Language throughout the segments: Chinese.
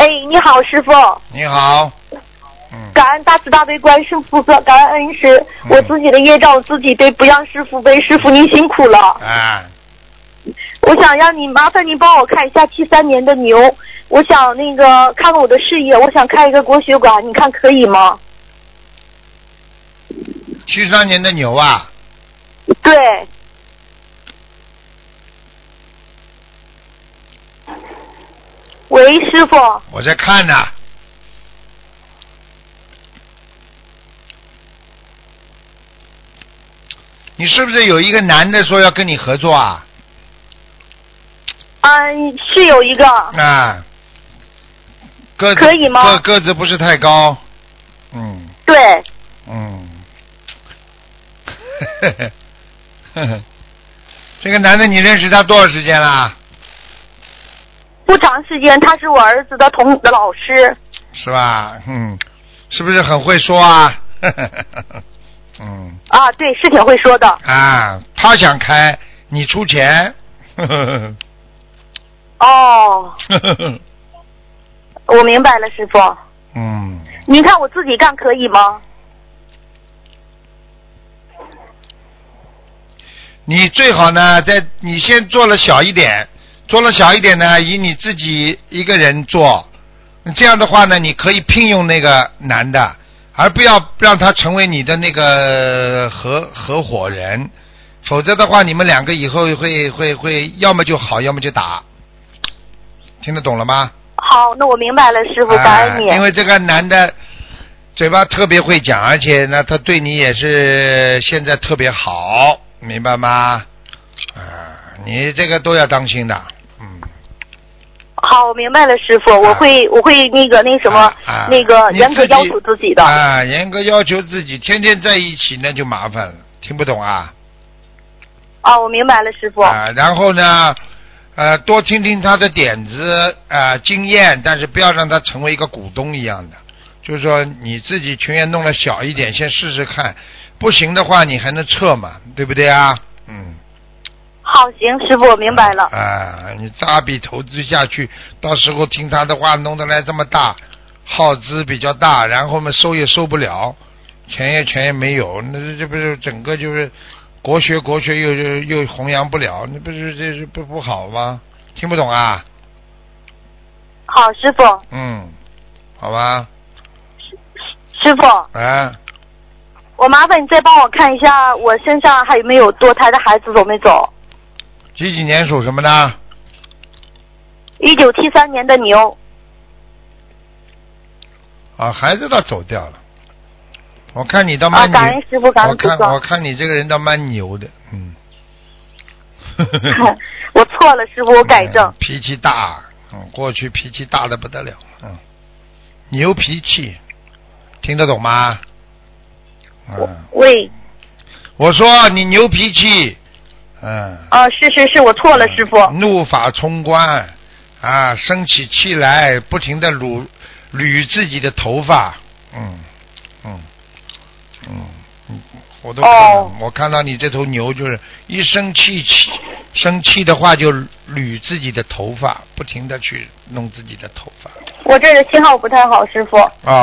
喂，你好，师傅。 你好。 感恩大慈大悲观世菩萨，感恩恩师，我自己的业障我自己背，不让师傅背。师傅您辛苦了。我想让你麻烦您帮我看一下73年的牛，我想看看我的事业，我想开一个国学馆，你看可以吗 ？73年的牛啊？ 对。喂，师傅。 我在看呢。你是不是有一个男的说要跟你合作啊？ 是有一个。 个子可以吗？ 个子不是太高。 对。 这个男的你认识他多少时间了？ 不长时间，他是我儿子的老师。 是吧？是不是很会说啊？ 对，是挺会说的。 他想开，你出钱。 我明白了，师傅。您看我自己干可以吗？ 你最好呢，你先做了小一点，呢，以你自己一个人做，这样的话呢，你可以聘用那个男的，而不要让他成为你的那个合伙人，否则的话，你们两个以后会要么就好，要么就打，听得懂了吗？ 好，那我明白了，师傅，感恩你。 因为这个男的嘴巴特别会讲，而且呢，他对你也是现在特别好，明白吗？你这个都要当心的。 好，我明白了，师傅，我会严格要求自己的。 严格要求自己，天天在一起那就麻烦了，听不懂啊？ 我明白了，师傅。 然后呢，多听听他的点子经验，但是不要让他成为一个股东一样的，就是说你自己全员弄了小一点，先试试看，不行的话你还能撤嘛，对不对啊？ 好，行，师傅，我明白了。 你大笔投资下去，到时候听他的话弄得来这么大，耗资比较大，然后嘛收也收不了，钱也没有，那这不是整个就是国学又弘扬不了，那不是这是不好吗？听不懂啊？ 好，师傅。 好吧。 师傅。我麻烦你再帮我看一下，我身上还有没有堕胎的孩子走没走？ 几年属什么呢 ？1973年的牛。 孩子倒走掉了。我看你倒蛮牛。 感恩师傅，感恩菩萨。 我看你这个人倒蛮牛的。 我错了，师傅，我改正。 脾气大，过去脾气大的不得了。牛脾气，听得懂吗？ 喂。 我说你牛脾气。 是，我错了，师傅。 怒发冲冠生起气来，不停的捋自己的头发。我都看了，我看到你这头牛就是一生气的话就捋自己的头发，不停的去弄自己的头发。 我这的信号不太好，师傅。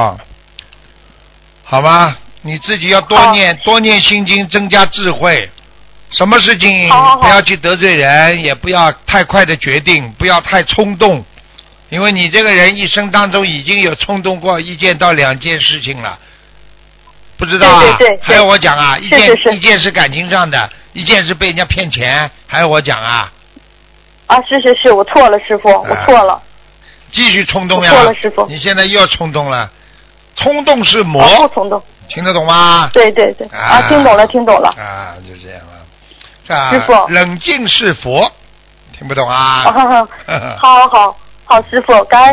好吗？你自己要多念心经，增加智慧。什么事情不要去得罪人，也不要太快的决定，不要太冲动，因为你这个人一生当中已经有冲动过1件到2件事情了，不知道啊？ 对， 还要我讲啊？一件是感情上的，一件是被人家骗钱，还要我讲啊？ 是，我错了，师傅，我错了。 继续冲动呀！ 错了，师傅。 你现在又冲动了，冲动是魔。 不冲动。 听得懂吗？ 对。听懂了。 就这样了。 师傅， 冷静是佛，听不懂啊？ 好，师傅，感恩。